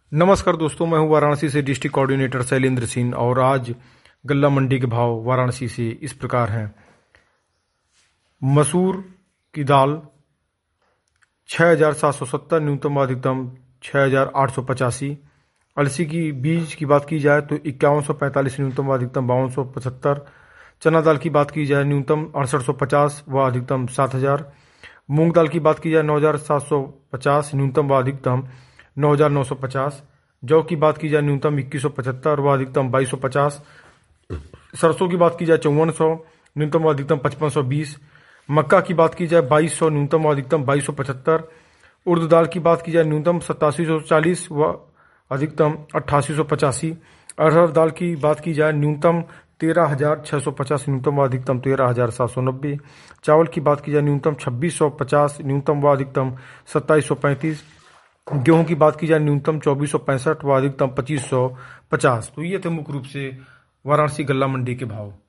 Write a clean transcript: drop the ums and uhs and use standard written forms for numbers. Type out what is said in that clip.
नमस्कार दोस्तों, मैं हूं वाराणसी से डिस्ट्रिक्ट कोऑर्डिनेटर शैलेंद्र सिंह। और आज गल्ला मंडी के भाव वाराणसी से इस प्रकार हैं। मसूर की दाल 6,770 न्यूनतम अधिकतम 6,885। अलसी की बीज की बात की जाए तो 5145 न्यूनतम अधिकतम 5275। चना दाल की बात की जाए न्यूनतम 6850 व अधिकतम 7000। मूंग दाल की बात की जाए 9,750 न्यूनतम व अधिकतम 9,950। जौ की बात की जाए न्यूनतम 2175 व अधिकतम 2250। सरसों की बात की जाए 5400 न्यूनतम व अधिकतम 5520। मक्का की बात की जाए 2200 न्यूनतम व अधिकतम 2275। उड़द दाल की बात की जाए न्यूनतम 8740 व अधिकतम 8885। अरहर दाल की बात की जाए न्यूनतम 13,650 न्यूनतम व अधिकतम 13,790। चावल की बात की जाए न्यूनतम 2650 न्यूनतम व अधिकतम 2735। गेहूं की बात की जाए न्यूनतम 2465 व अधिकतम 2550। तो ये थे मुख्य रूप से वाराणसी गल्ला मंडी के भाव।